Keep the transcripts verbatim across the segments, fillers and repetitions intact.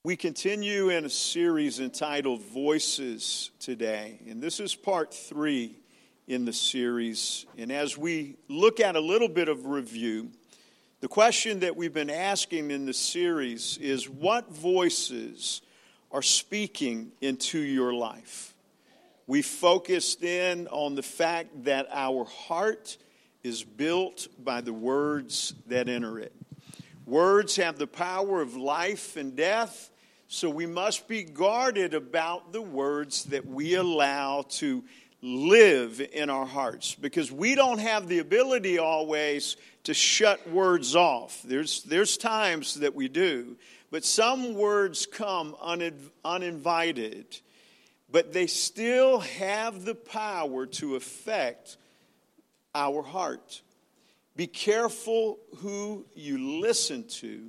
We continue in a series entitled Voices today, and this is part three in the series. And as we look at a little bit of review, the question that we've been asking in the series is, what voices are speaking into your life? We focused in on the fact that our heart is built by the words that enter it. Words have the power of life and death. So we must be guarded about the words that we allow to live in our hearts, because we don't have the ability always to shut words off. There's, there's times that we do, but some words come unin, uninvited, but they still have the power to affect our heart. Be careful who you listen to.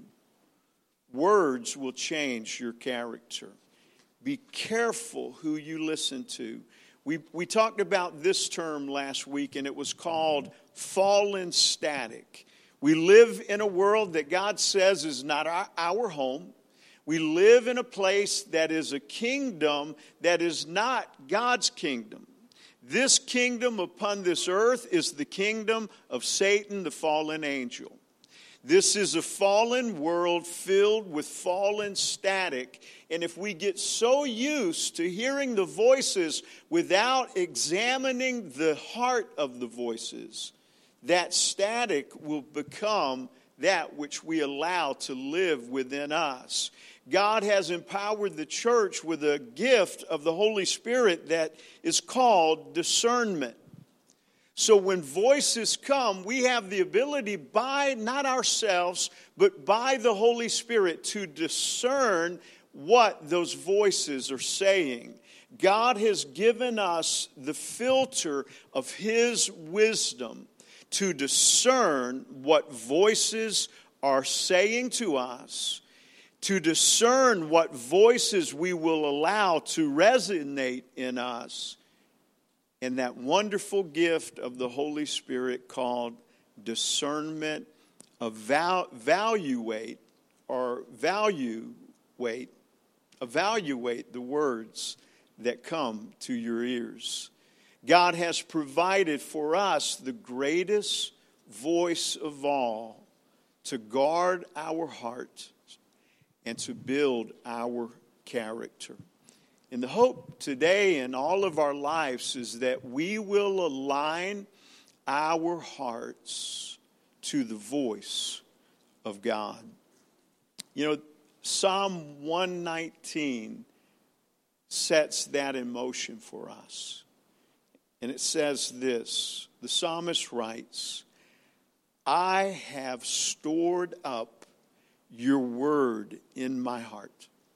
Words will change your character. Be careful who you listen to. We we talked about this term last week, and it was called fallen static. We live in a world that God says is not our, our home. We live in a place that is a kingdom that is not God's kingdom. This kingdom upon this earth is the kingdom of Satan, the fallen angel. This is a fallen world filled with fallen static. And if we get so used to hearing the voices without examining the heart of the voices, that static will become that which we allow to live within us. God has empowered the church with a gift of the Holy Spirit that is called discernment. So when voices come, we have the ability by, not ourselves, but by the Holy Spirit to discern what those voices are saying. God has given us the filter of His wisdom to discern what voices are saying to us, to discern what voices we will allow to resonate in us. And that wonderful gift of the Holy Spirit called discernment, evaluate or value weight, evaluate the words that come to your ears. God has provided for us the greatest voice of all to guard our heart and to build our character. And the hope today in all of our lives is that we will align our hearts to the voice of God. You know, Psalm one nineteen sets that in motion for us. And it says this, the psalmist writes, I have stored up your word in my heart,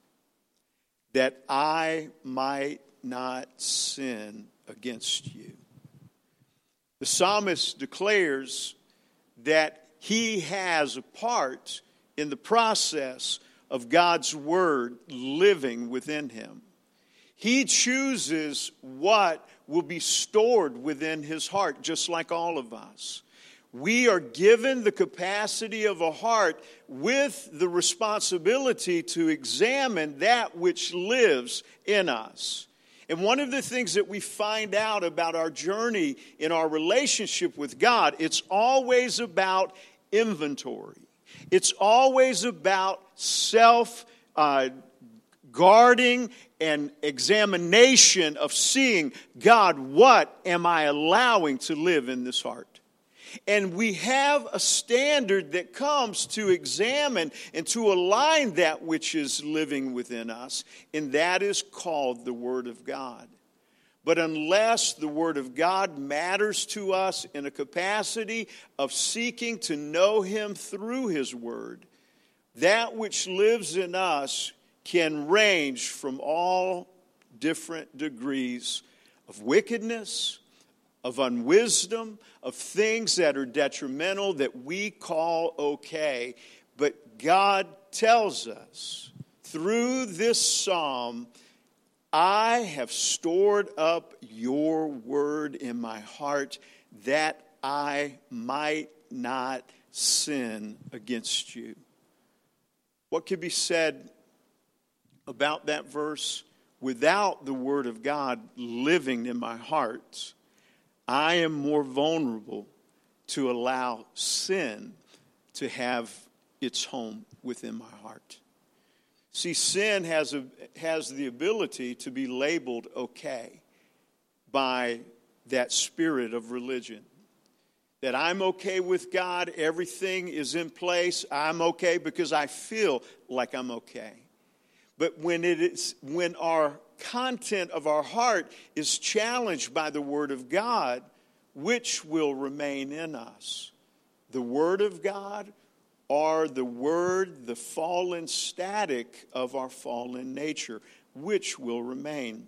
that I might not sin against you. The psalmist declares that he has a part in the process of God's word living within him. He chooses what will be stored within his heart, just like all of us. We are given the capacity of a heart with the responsibility to examine that which lives in us. And one of the things that we find out about our journey in our relationship with God, it's always about inventory. It's always about self uh, guarding and examination of seeing, God, what am I allowing to live in this heart? And we have a standard that comes to examine and to align that which is living within us, and that is called the Word of God. But unless the Word of God matters to us in a capacity of seeking to know Him through His Word, that which lives in us can range from all different degrees of wickedness, of unwisdom, of things that are detrimental that we call okay. But God tells us through this psalm, I have stored up your word in my heart that I might not sin against you. What could be said about that verse, without the Word of God living in my heart, I am more vulnerable to allow sin to have its home within my heart. See, sin has a, has the ability to be labeled okay by that spirit of religion. That I'm okay with God, everything is in place, I'm okay because I feel like I'm okay. But when it is, when our content of our heart is challenged by the Word of God, which will remain in us? The Word of God or the Word, the fallen static of our fallen nature, which will remain?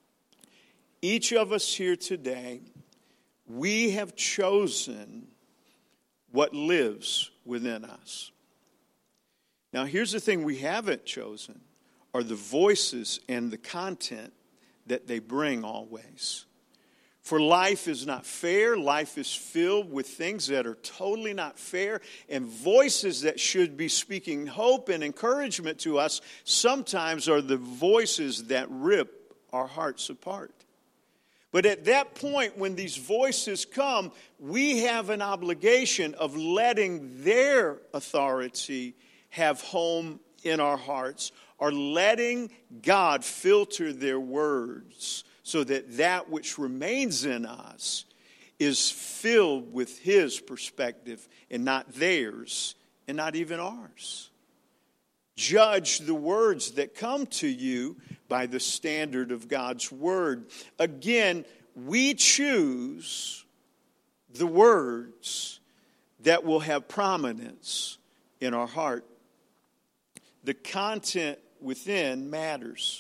Each of us here today, we have chosen what lives within us. Now, here's the thing we haven't chosen are the voices and the content that they bring always. For life is not fair. Life is filled with things that are totally not fair, and voices that should be speaking hope and encouragement to us sometimes are the voices that rip our hearts apart. But at that point, when these voices come, we have an obligation of letting their authority have home in our hearts, or letting God filter their words so that that which remains in us is filled with His perspective and not theirs and not even ours. Judge the words that come to you by the standard of God's Word. Again, we choose the words that will have prominence in our heart. The content within matters.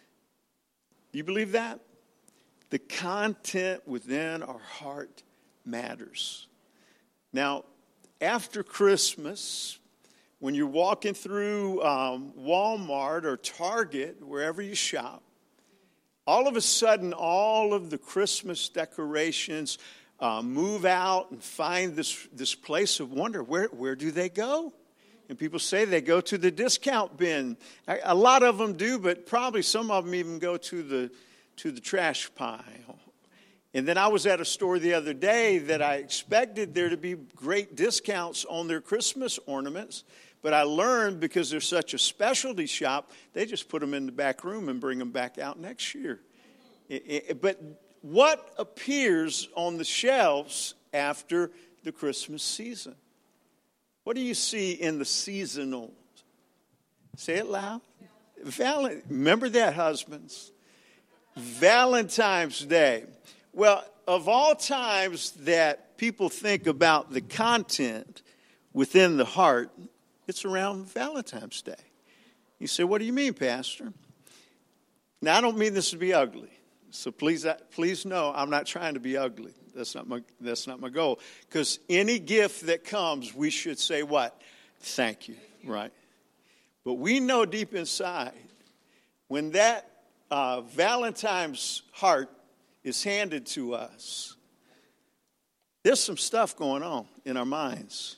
You believe that? The content within our heart matters. Now, after Christmas, when you're walking through um, Walmart or Target, wherever you shop, all of a sudden, all of the Christmas decorations uh, move out and find this, this place of wonder. Where, where do they go? And people say they go to the discount bin. A lot of them do, but probably some of them even go to the to the trash pile. And then I was at a store the other day that I expected there to be great discounts on their Christmas ornaments, but I learned because they're such a specialty shop, they just put them in the back room and bring them back out next year. But what appears on the shelves after the Christmas season? What do you see in the seasonal? Say it loud. Val- Remember that, husbands. Valentine's Day. Well, of all times that people think about the content within the heart, it's around Valentine's Day. You say, what do you mean, Pastor? Now, I don't mean this to be ugly. So please, please know I'm not trying to be ugly. That's not my, that's not my goal. Because any gift that comes, we should say what? Thank you, right? But we know deep inside, when that uh, Valentine's heart is handed to us, there's some stuff going on in our minds.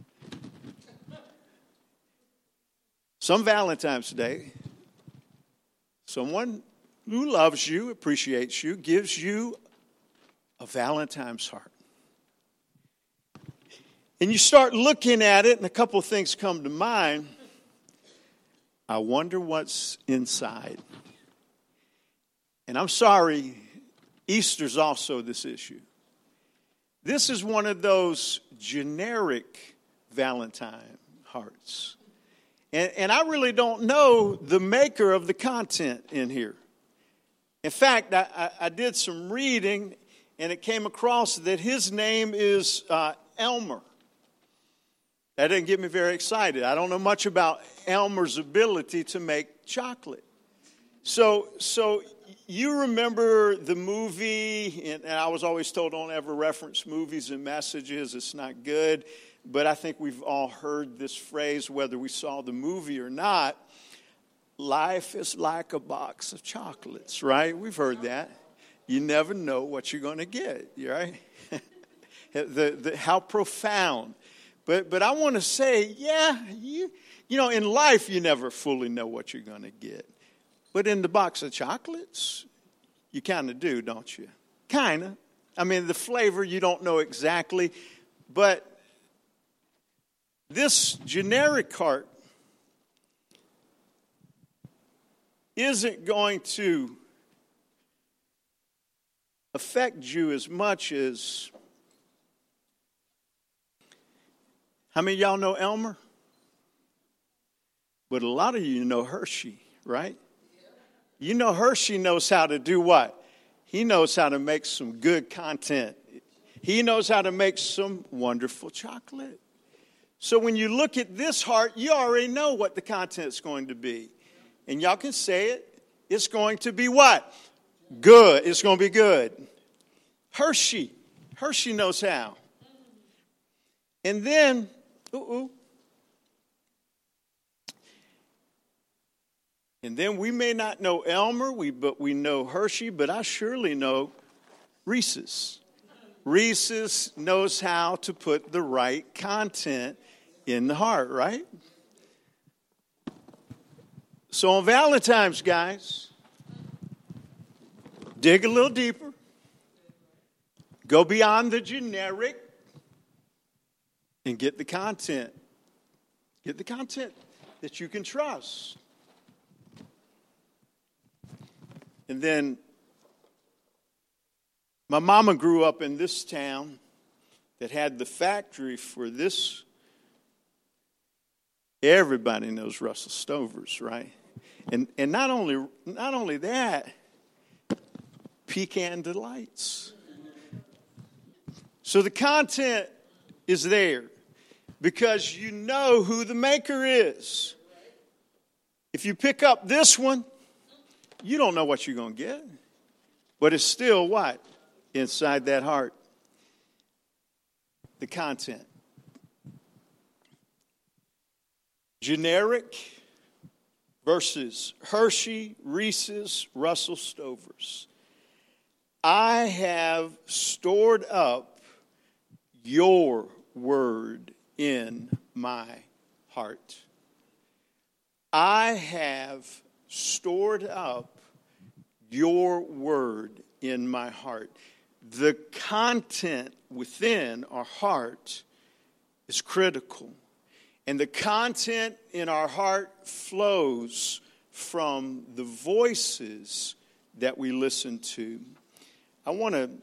Some Valentine's Day, someone who loves you, appreciates you, gives you a Valentine's heart. And you start looking at it, and a couple of things come to mind. I wonder what's inside. And I'm sorry, Easter's also this issue. This is one of those generic Valentine hearts. And, and I really don't know the maker of the content in here. In fact, I, I, I did some reading, and it came across that his name is uh, Elmer. That didn't get me very excited. I don't know much about Elmer's ability to make chocolate. So, so you remember the movie, and, and I was always told don't ever reference movies and messages. It's not good. But I think we've all heard this phrase, whether we saw the movie or not. Life is like a box of chocolates, right? We've heard that. You never know what you're going to get, right? the, the, how profound. But but I want to say, yeah, you you know, in life you never fully know what you're going to get. But in the box of chocolates, you kind of do, don't you? Kind of. I mean, the flavor you don't know exactly. But this generic cart isn't going to affect you as much as, how many of y'all know Elmer? But a lot of you know Hershey, right? You know Hershey knows how to do what? He knows how to make some good content. He knows how to make some wonderful chocolate. So when you look at this heart, you already know what the content's going to be. And y'all can say it. It's going to be what? Good. It's going to be good. Hershey. Hershey knows how. And then, ooh, and then we may not know Elmer, we, but we know Hershey, but I surely know Reese's. Reese's knows how to put the right content in the heart, right? So on Valentine's, guys, dig a little deeper. Go beyond the generic and get the content. Get the content that you can trust. And then my mama grew up in this town that had the factory for this. Everybody knows Russell Stover's, right? And and not only not only that, Pecan Delights. So the content is there because you know who the maker is. If you pick up this one, you don't know what you're going to get. But it's still what? Inside that heart. The content. Generic versus Hershey, Reese's, Russell Stover's. I have stored up your word in my heart. I have stored up your word in my heart. The content within our heart is critical. And the content in our heart flows from the voices that we listen to. I want to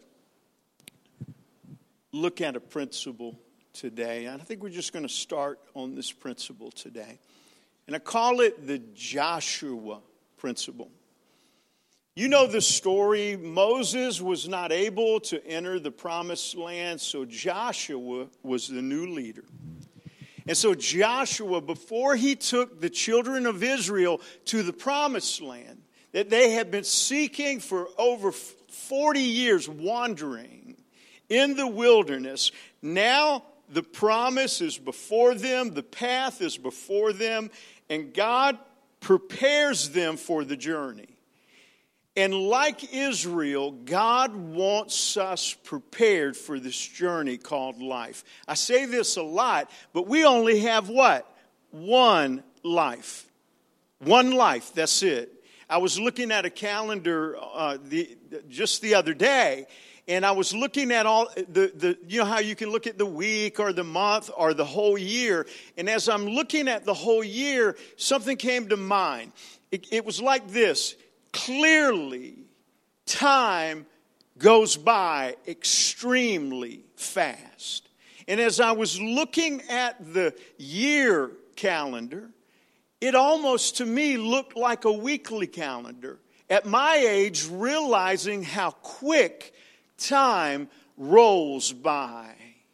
look at a principle today. I think we're just going to start on this principle today. And I call it the Joshua principle. You know the story. Moses was not able to enter the promised land, so Joshua was the new leader. And so Joshua, before he took the children of Israel to the promised land that they had been seeking for over forty years, wandering in the wilderness, now the promise is before them, the path is before them, and God prepares them for the journey. And like Israel, God wants us prepared for this journey called life. I say this a lot, but we only have what? One life. One life, that's it. I was looking at a calendar uh, the, just the other day, and I was looking at all the, the, you know how you can look at the week or the month or the whole year. And as I'm looking at the whole year, something came to mind. It, it was like this. Clearly, time goes by extremely fast. And as I was looking at the year calendar, it almost to me looked like a weekly calendar. At my age, realizing how quick time rolls by.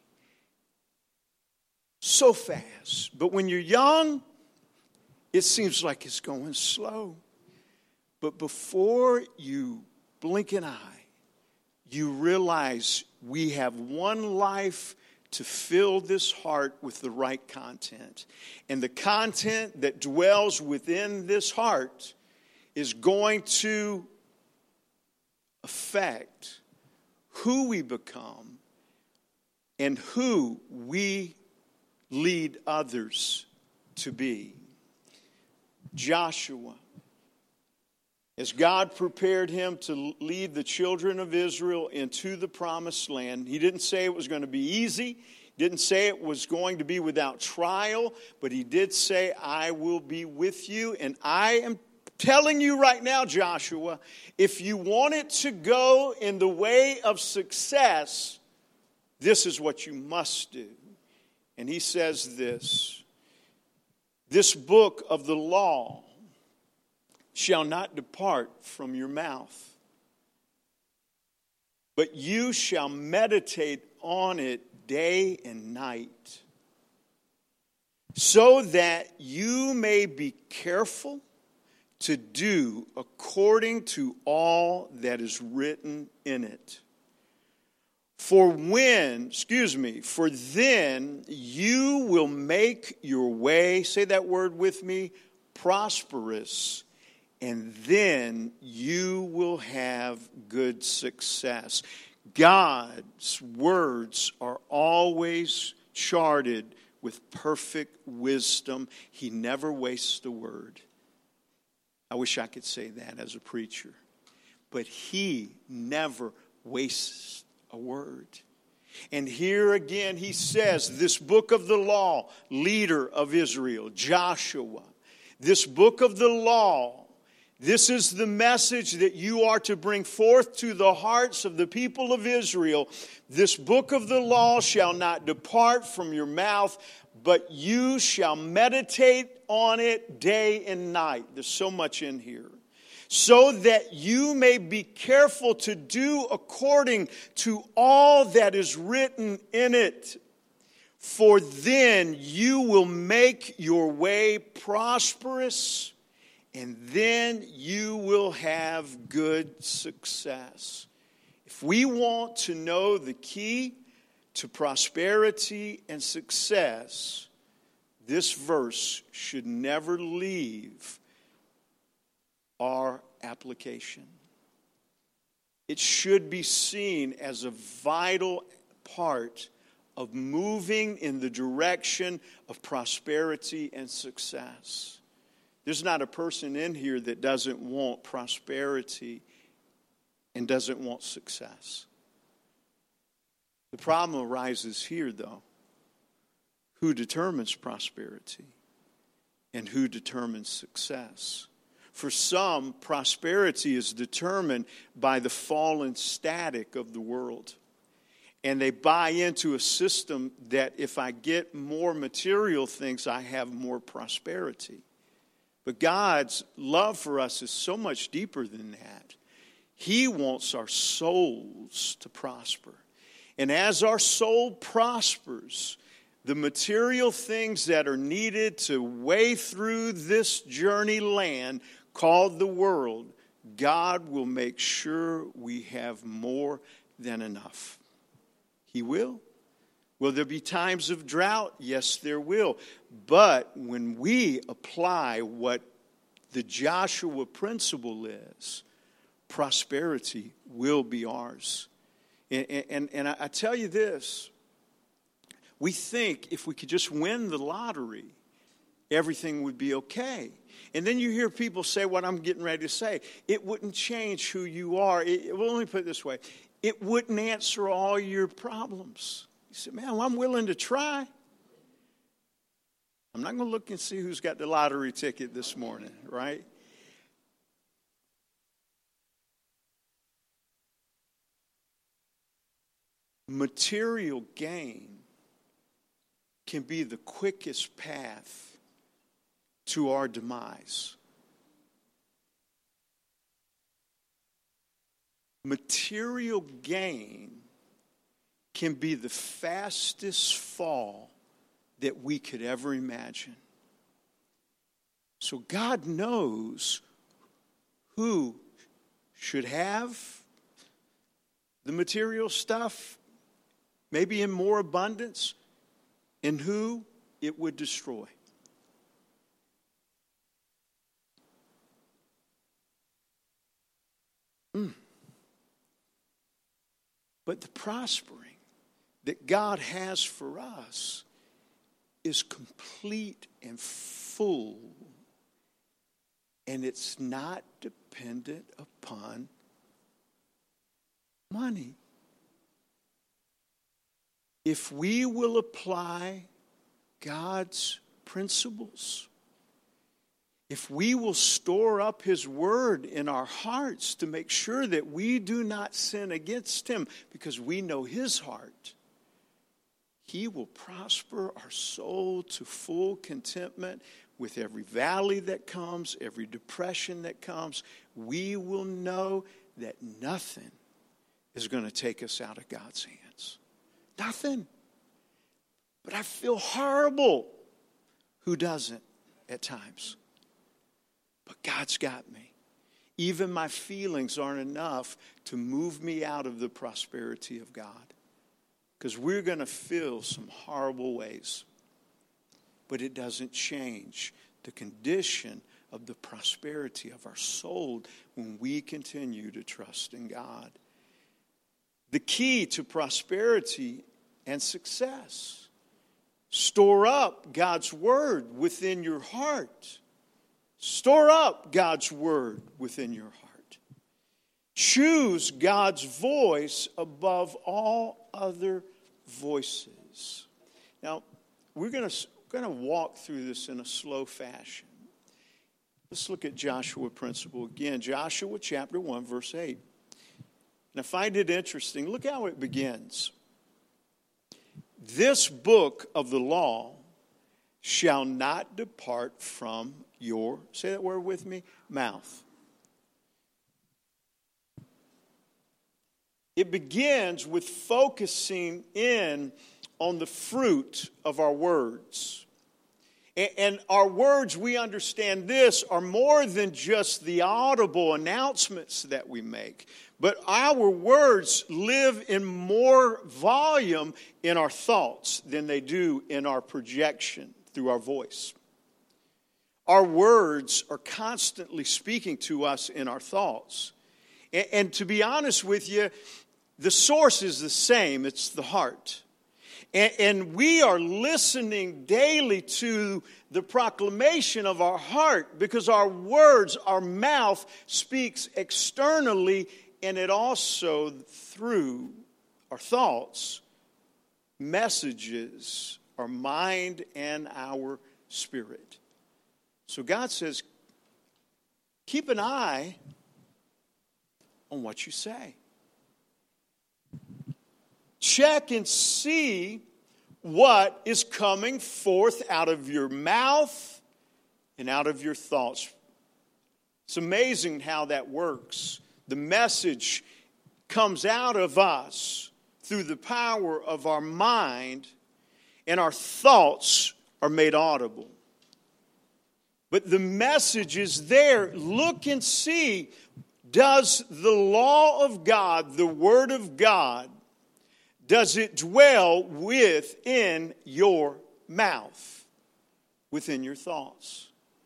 So fast. But when you're young, it seems like it's going slow. But before you blink an eye, you realize we have one life to fill this heart with the right content. And the content that dwells within this heart is going to affect who we become and who we lead others to be. Joshua. As God prepared him to lead the children of Israel into the promised land, he didn't say it was going to be easy. He didn't say it was going to be without trial, but he did say, I will be with you. And I am telling you right now, Joshua, if you want it to go in the way of success, this is what you must do. And he says this, this book of the law shall not depart from your mouth, but you shall meditate on it day and night, so that you may be careful to do according to all that is written in it. For when, excuse me, for then you will make your way, say that word with me, prosperous, and then you will have good success. God's words are always charted with perfect wisdom. He never wastes a word. I wish I could say that as a preacher. But he never wastes a word. And here again he says, this book of the law, leader of Israel, Joshua, this book of the law, this is the message that you are to bring forth to the hearts of the people of Israel. This book of the law shall not depart from your mouth, but you shall meditate on it day and night. There's so much in here. So that you may be careful to do according to all that is written in it. For then you will make your way prosperous, and then you will have good success. If we want to know the key to prosperity and success, this verse should never leave our application. It should be seen as a vital part of moving in the direction of prosperity and success. There's not a person in here that doesn't want prosperity and doesn't want success. The problem arises here, though. Who determines prosperity and who determines success? For some, prosperity is determined by the fallen static of the world. And they buy into a system that if I get more material things, I have more prosperity. But God's love for us is so much deeper than that. He wants our souls to prosper. And as our soul prospers, the material things that are needed to weigh through this journey land called the world, God will make sure we have more than enough. He will. Will there be times of drought? Yes, there will. But when we apply what the Joshua principle is, prosperity will be ours. And, and, and I tell you this, we think if we could just win the lottery, everything would be okay. And then you hear people say what I'm getting ready to say. It wouldn't change who you are. It, well, let me put it this way. It wouldn't answer all your problems. You say, man, well, I'm willing to try. I'm not going to look and see who's got the lottery ticket this morning, right? Material gain can be the quickest path to our demise. Material gain can be the fastest fall that we could ever imagine. So God knows who should have the material stuff, maybe in more abundance, and who it would destroy. Mm. But the prospering that God has for us is complete and full And it's not dependent upon money. If we will apply God's principles, if we will store up His word in our hearts to make sure that we do not sin against Him because we know His heart, He will prosper our soul to full contentment with every valley that comes, every depression that comes. We will know that nothing is going to take us out of God's hands. Nothing. But I feel horrible. Who doesn't at times? But God's got me. Even my feelings aren't enough to move me out of the prosperity of God. Because we're going to feel some horrible ways. But it doesn't change the condition of the prosperity of our soul when we continue to trust in God. The key to prosperity and success. Store up God's word within your heart. Store up God's word within your heart. Choose God's voice above all other voices. Now, we're going to going to walk through this in a slow fashion. Let's look at Joshua principle again. Joshua chapter one, verse eight. And I find it interesting. Look how it begins. This book of the law shall not depart from your, say that word with me, mouth. It begins with focusing in on the fruit of our words. And our words, we understand this, are more than just the audible announcements that we make. But our words live in more volume in our thoughts than they do in our projection through our voice. Our words are constantly speaking to us in our thoughts. And, and to be honest with you, the source is the same. It's the heart. And, and we are listening daily to the proclamation of our heart because our words, our mouth speaks externally, and it also, through our thoughts, messages our mind and our spirit. So God says, keep an eye on what you say. Check and see what is coming forth out of your mouth and out of your thoughts. It's amazing how that works. The message comes out of us through the power of our mind, and our thoughts are made audible. But the message is there. Look and see, does the law of God, the Word of God, does it dwell within your mouth, within your thoughts?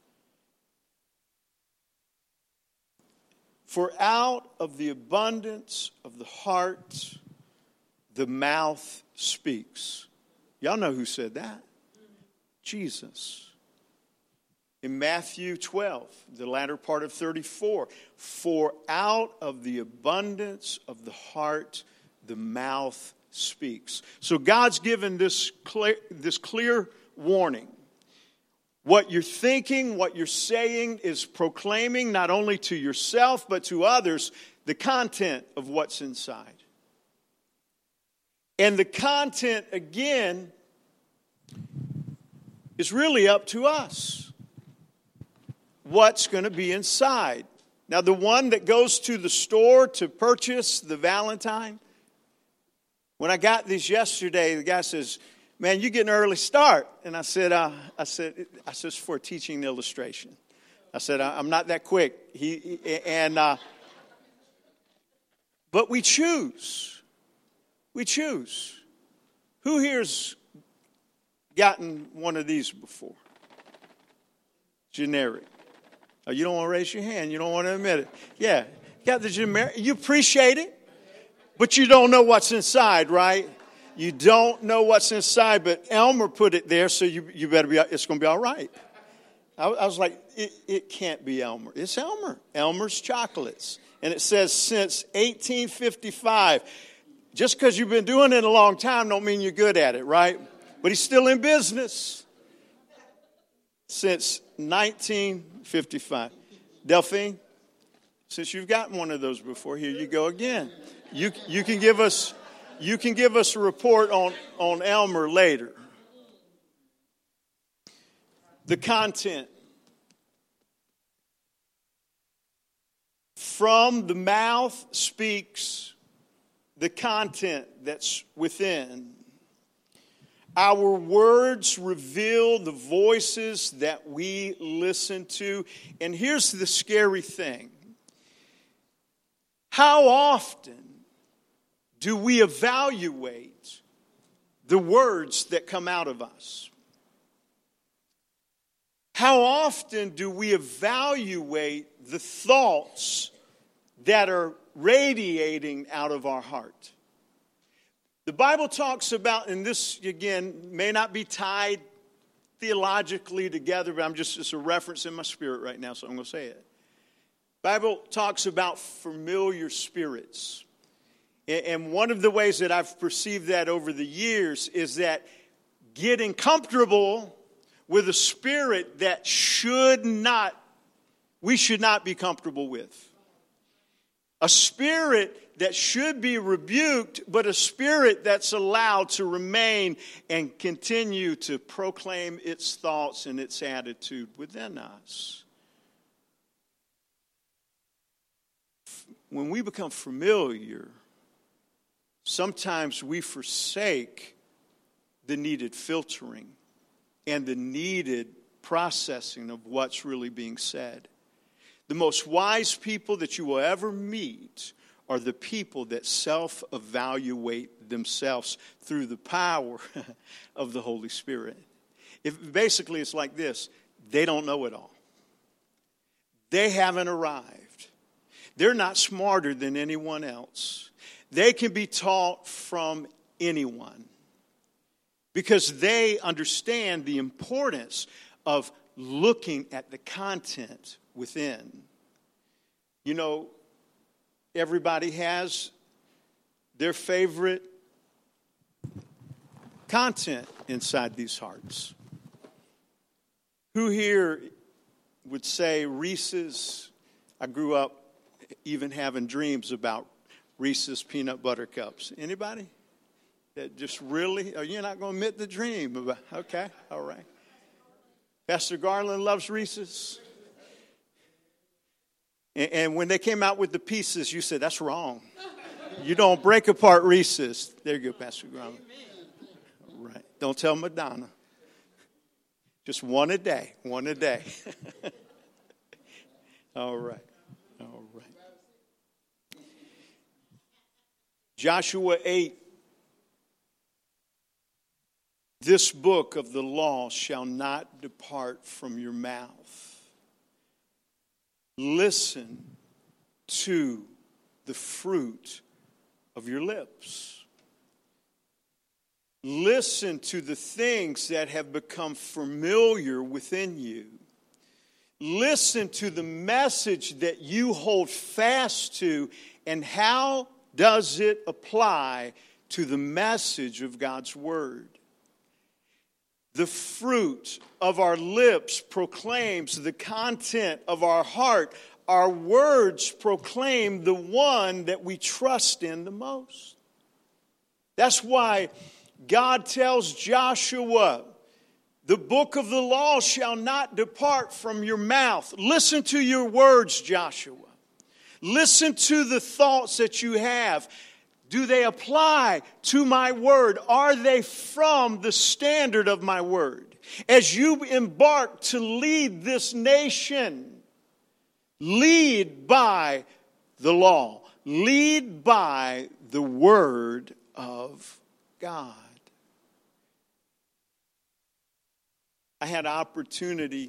For out of the abundance of the heart, the mouth speaks. Y'all know who said that? Jesus. In Matthew twelve, the latter part of thirty-four, for out of the abundance of the heart, the mouth speaks. So God's given this clear, this clear warning. What you're thinking, what you're saying is proclaiming not only to yourself but to others the content of what's inside. And the content, again, is really up to us. What's going to be inside? Now, the one that goes to the store to purchase the Valentine, when I got these yesterday, the guy says, "Man, you get an early start." And I said, uh, "I said, I said it's for a teaching illustration." I said, "I'm not that quick." He, he and uh, but we choose. We choose. Who here's gotten one of these before? Generic. Oh, you don't want to raise your hand. You don't want to admit it. Yeah, got the generic. You appreciate it, but you don't know what's inside, right? You don't know what's inside, but Elmer put it there, so you, you better be, it's going to be all right. I, I was like, it, it can't be Elmer. It's Elmer. Elmer's Chocolates. And it says since eighteen fifty-five. Just because you've been doing it a long time don't mean you're good at it, right? But he's still in business since nineteen fifty-five. Delphine, since you've gotten one of those before, here you go again. You you can give us you can give us a report on, on Elmer later. The content. From the mouth speaks the content that's within. Our words reveal the voices that we listen to. And here's the scary thing. How often do we evaluate the words that come out of us? How often do we evaluate the thoughts that are radiating out of our heart? The Bible talks about, and this, again, may not be tied theologically together, but I'm just, it's a reference in my spirit right now, so I'm going to say it. The Bible talks about familiar spirits. And one of the ways that I've perceived that over the years is that getting comfortable with a spirit that should not, we should not be comfortable with. A spirit that should be rebuked, but a spirit that's allowed to remain and continue to proclaim its thoughts and its attitude within us. When we become familiar, sometimes we forsake the needed filtering and the needed processing of what's really being said. The most wise people that you will ever meet are the people that self-evaluate themselves through the power of the Holy Spirit. If, basically, it's like this. They don't know it all. They haven't arrived. They're not smarter than anyone else. They can be taught from anyone because they understand the importance of looking at the content within. You know, everybody has their favorite content inside these hearts. Who here would say Reese's? I grew up even having dreams about Reese's peanut butter cups. Anybody? That just really, oh, you're not going to admit the dream about, okay, all right. Pastor Garland loves Reese's. And, and when they came out with the pieces, you said, that's wrong. You don't break apart Reese's. There you go, Pastor Garland. All right. Don't tell Madonna. Just one a day, one a day. All right. All right. Joshua eight. This book of the law shall not depart from your mouth. Listen to the fruit of your lips. Listen to the things that have become familiar within you. Listen to the message that you hold fast to, and how does it apply to the message of God's Word? The fruit of our lips proclaims the content of our heart. Our words proclaim the one that we trust in the most. That's why God tells Joshua, the book of the law shall not depart from your mouth. Listen to your words, Joshua. Listen to the thoughts that you have. Do they apply to my word? Are they from the standard of my word? As you embark to lead this nation, lead by the law. Lead by the word of God. I had an opportunity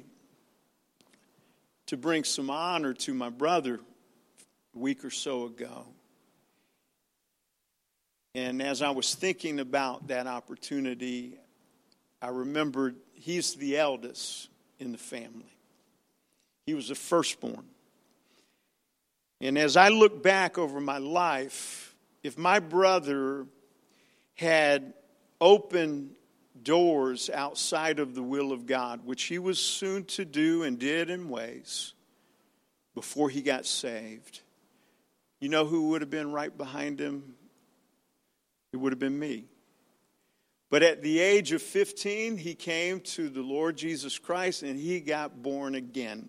to bring some honor to my brother a week or so ago. And as I was thinking about that opportunity, I remembered he's the eldest in the family. He was the firstborn. And as I look back over my life, if my brother had opened doors outside of the will of God, which he was soon to do and did in ways before he got saved, you know who would have been right behind him? It would have been me. But at the age of fifteen, he came to the Lord Jesus Christ and he got born again.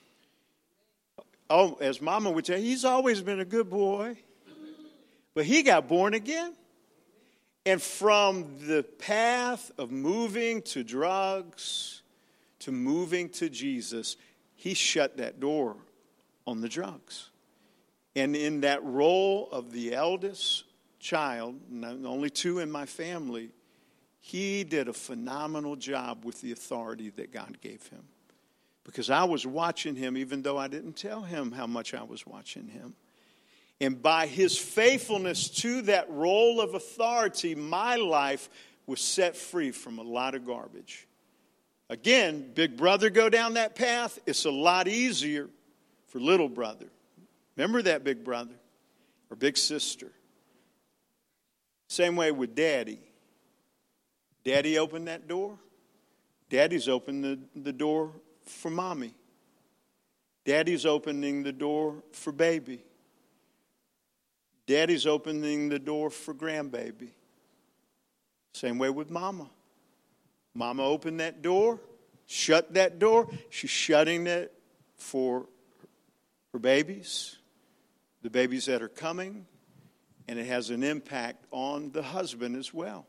Oh, as Mama would say, he's always been a good boy. But he got born again. And from the path of moving to drugs to moving to Jesus, he shut that door on the drugs. And in that role of the eldest child, only two in my family, he did a phenomenal job with the authority that God gave him. Because I was watching him, even though I didn't tell him how much I was watching him. And by his faithfulness to that role of authority, my life was set free from a lot of garbage. Again, big brother go down that path, it's a lot easier for little brother. Remember that, big brother or big sister. Same way with daddy. Daddy opened that door. Daddy's opened the, the door for mommy. Daddy's opening the door for baby. Daddy's opening the door for grandbaby. Same way with mama. Mama opened that door, shut that door. She's shutting it for her babies, the babies that are coming, and it has an impact on the husband as well.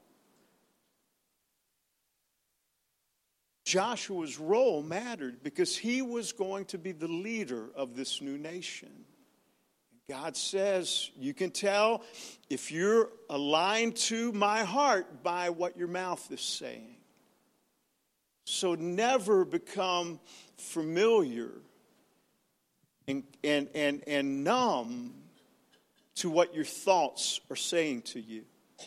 Joshua's role mattered because he was going to be the leader of this new nation. God says, you can tell if you're aligned to my heart by what your mouth is saying. So never become familiar and, and, and, and numb to what your thoughts are saying to you.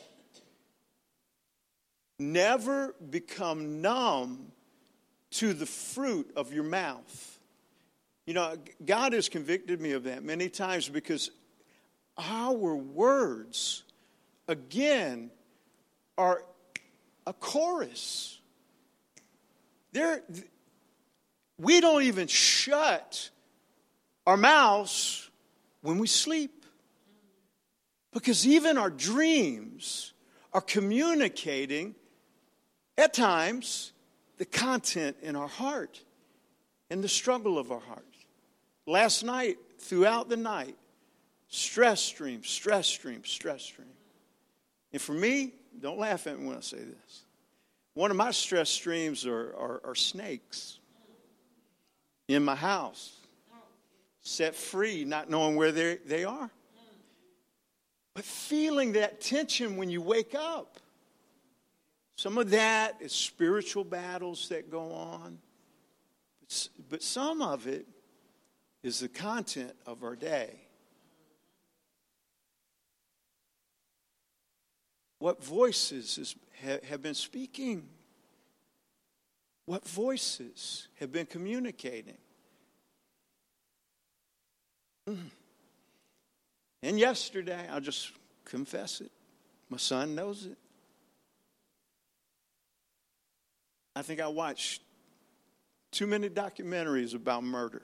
Never become numb to the fruit of your mouth. You know, God has convicted me of that many times because our words, again, are a chorus. They're, we don't even shut our mouths when we sleep. Because even our dreams are communicating, at times, the content in our heart and the struggle of our heart. Last night, throughout the night, stress stream, stress stream, stress stream. And for me, don't laugh at me when I say this. One of my stress streams are, are, are snakes in my house. Set free, not knowing where they they are. But feeling that tension when you wake up. Some of that is spiritual battles that go on. But, but some of it is the content of our day. What voices is, ha, have been speaking? What voices have been communicating? Mm. And yesterday, I'll just confess it. My son knows it. I think I watched too many documentaries about murder.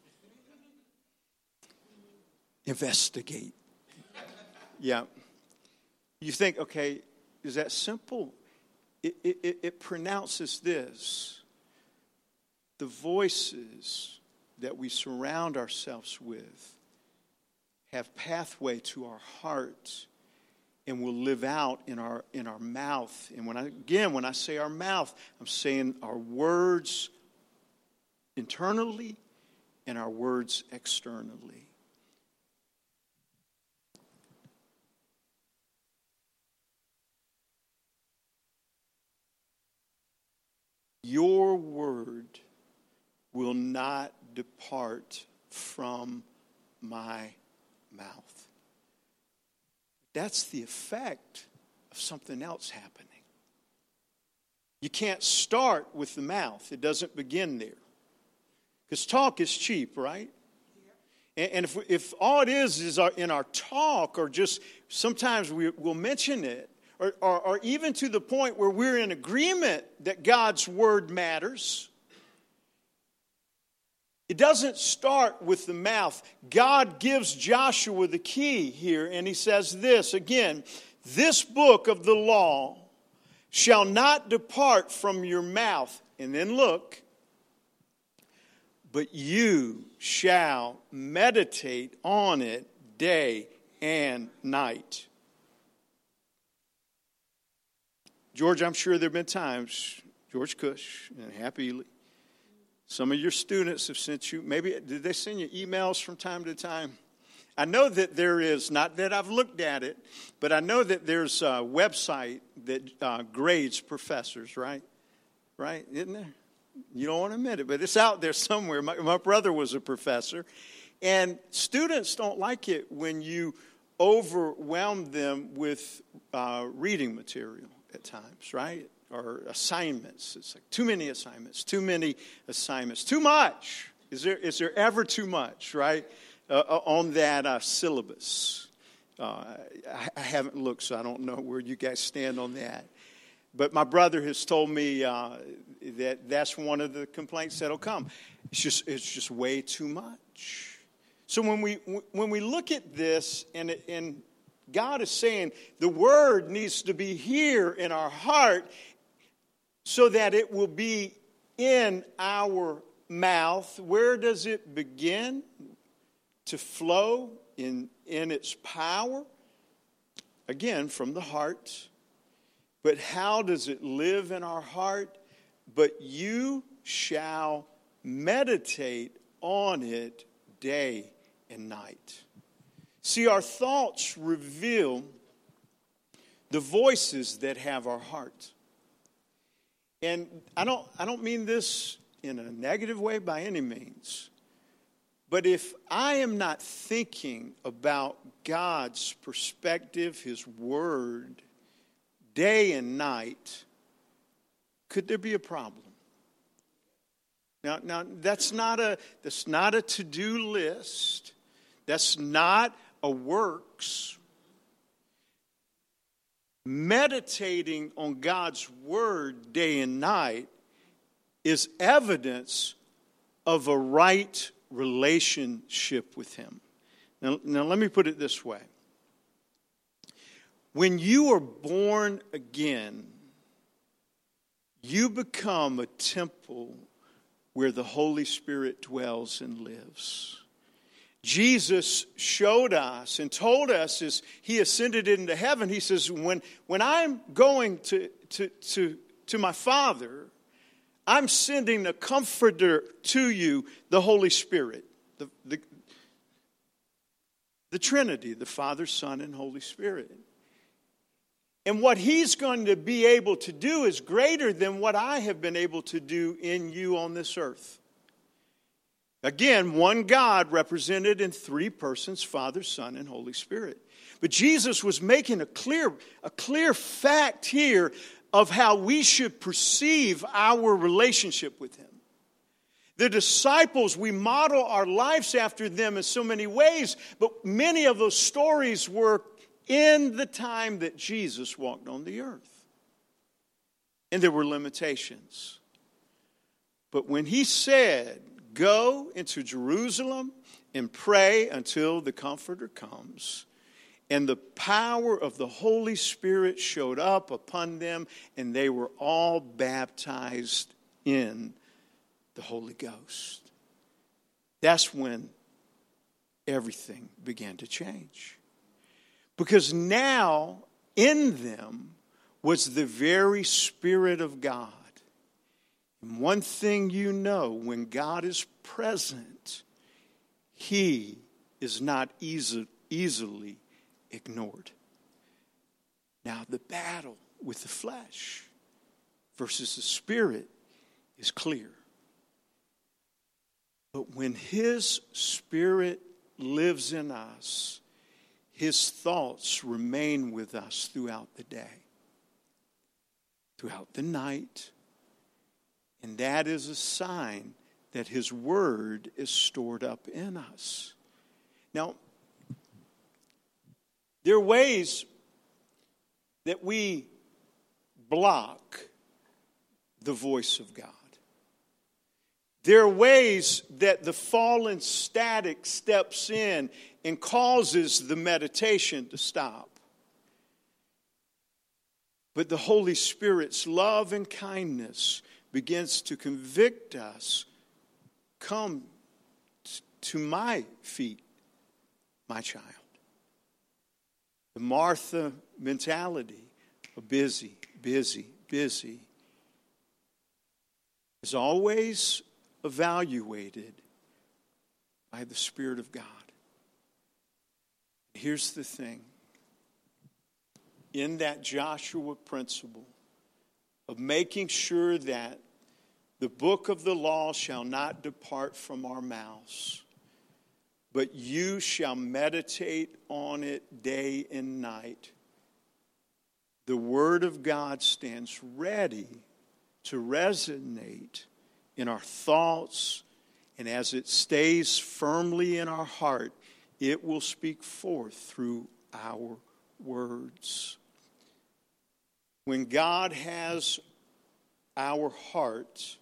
Investigate. Yeah. You think, okay, is that simple? It, it, it pronounces this. The voices that we surround ourselves with have pathway to our heart and will live out in our in our mouth. And when I again, when I say our mouth, I'm saying our words internally and our words externally. Your word will not depart from my mouth. That's the effect of something else happening. You can't start with the mouth. It doesn't begin there. Because talk is cheap, right? And if, if all it is is our, in our talk, or just sometimes we, we'll mention it, or, or, or even to the point where we're in agreement that God's word matters, it doesn't start with the mouth. God gives Joshua the key here, and he says this, again, this book of the law shall not depart from your mouth. And then look, but you shall meditate on it day and night. George, I'm sure there have been times, George Cush and Happy Ely, some of your students have sent you, maybe, did they send you emails from time to time? I know that there is, not that I've looked at it, but I know that there's a website that uh, grades professors, right? Right? Isn't there? You don't want to admit it, but it's out there somewhere. My, my brother was a professor, and students don't like it when you overwhelm them with uh, reading material at times, right? Or assignments. It's like too many assignments, too many assignments, too much. Is there is there ever too much, right, uh, on that uh, syllabus? Uh, I, I haven't looked, so I don't know where you guys stand on that. But my brother has told me uh, that that's one of the complaints that'll come. It's just it's just way too much. So when we when we look at this, and and God is saying the word needs to be here in our heart, so that it will be in our mouth. Where does it begin to flow in in its power? Again, from the heart. But how does it live in our heart? But you shall meditate on it day and night. See, our thoughts reveal the voices that have our heart. And I don't, I don't mean this in a negative way by any means. But if I am not thinking about God's perspective, His Word, day and night, could there be a problem? Now, now that's not a that's not a to-do list. That's not a works. Meditating on God's word day and night is evidence of a right relationship with Him. Now, now let me put it this way. When you are born again, you become a temple where the Holy Spirit dwells and lives. Jesus showed us and told us as He ascended into heaven, He says, when, when I'm going to, to, to, to my Father, I'm sending a comforter to you, the Holy Spirit, the, the, the Trinity, the Father, Son, and Holy Spirit. And what He's going to be able to do is greater than what I have been able to do in you on this earth. Again, one God represented in three persons, Father, Son, and Holy Spirit. But Jesus was making a clear, a clear fact here of how we should perceive our relationship with Him. The disciples, we model our lives after them in so many ways, but many of those stories were in the time that Jesus walked on the earth. And there were limitations. But when He said, go into Jerusalem and pray until the Comforter comes, and the power of the Holy Spirit showed up upon them, and they were all baptized in the Holy Ghost. That's when everything began to change. Because now in them was the very Spirit of God. And one thing you know, when God is present, He is not easy, easily ignored. Now the battle with the flesh versus the Spirit is clear. But when His Spirit lives in us, His thoughts remain with us throughout the day, throughout the night. And that is a sign that his word is stored up in us. Now, there are ways that we block the voice of God. There are ways that the fallen static steps in and causes the meditation to stop. But the Holy Spirit's love and kindness begins to convict us. Come to my feet, my child. The Martha mentality of busy, busy, busy is always evaluated by the Spirit of God. Here's the thing. In that Joshua principle of making sure that the book of the law shall not depart from our mouths, but you shall meditate on it day and night. The Word of God stands ready to resonate in our thoughts, and as it stays firmly in our heart, it will speak forth through our words. When God has our heart,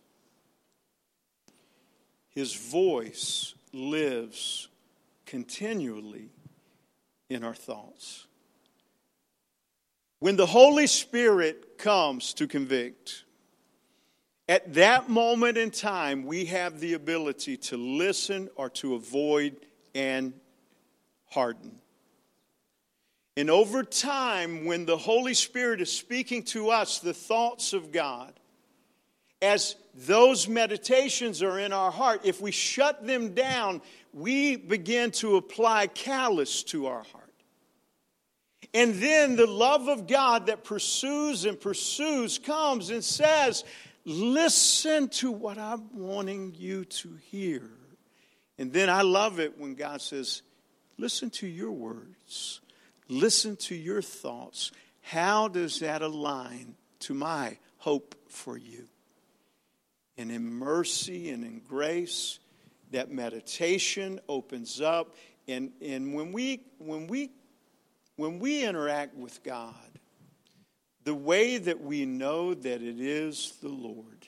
his voice lives continually in our thoughts. When the Holy Spirit comes to convict, at that moment in time, we have the ability to listen or to avoid and harden. And over time, when the Holy Spirit is speaking to us the thoughts of God, as those meditations are in our heart, if we shut them down, we begin to apply callous to our heart. And then the love of God that pursues and pursues comes and says, listen to what I'm wanting you to hear. And then I love it when God says, listen to your words. Listen to your thoughts. How does that align to my hope for you? And in mercy and in grace, that meditation opens up. And, and when we when we when we interact with God, the way that we know that it is the Lord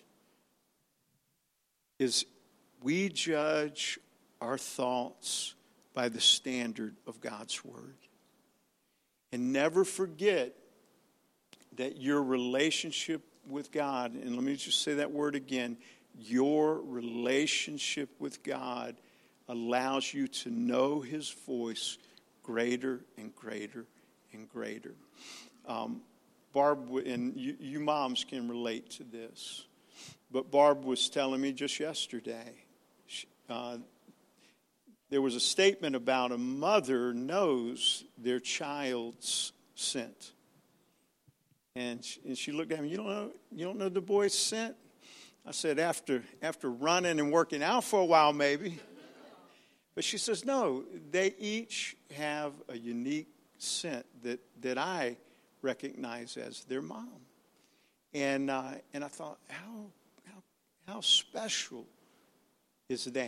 is we judge our thoughts by the standard of God's word. And never forget that your relationship with God, and let me just say that word again, your relationship with God allows you to know his voice greater and greater and greater. Um, Barb, and you, you moms can relate to this, but Barb was telling me just yesterday, she, uh, there was a statement about a mother knows their child's scent. And she, and she looked at me, you don't know, you don't know the boy's scent? I said, after after running and working out for a while, maybe. But she says, no, they each have a unique scent that, that I recognize as their mom. And uh, and I thought, how, how how special is that?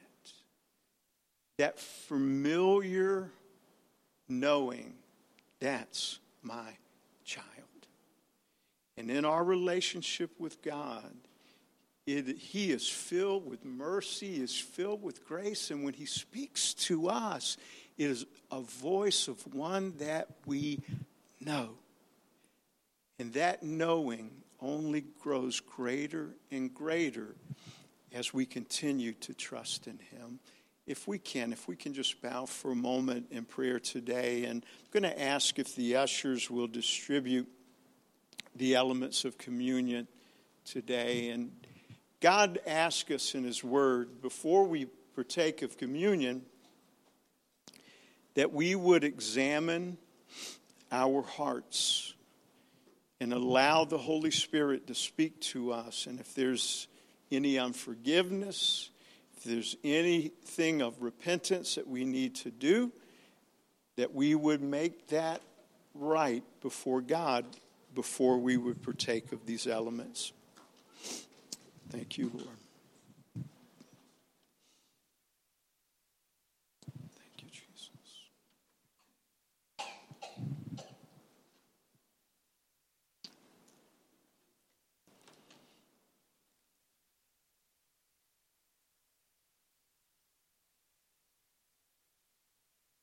That familiar knowing, that's my child. And in our relationship with God, it, he is filled with mercy, he is filled with grace, and when he speaks to us, it is a voice of one that we know. And that knowing only grows greater and greater as we continue to trust in him. If we can, if we can just bow for a moment in prayer today, and I'm going to ask if the ushers will distribute the elements of communion today. And God asks us in his word, before we partake of communion, that we would examine our hearts and allow the Holy Spirit to speak to us. And if there's any unforgiveness, if there's anything of repentance that we need to do, that we would make that right before God before we would partake of these elements. Thank you, Lord.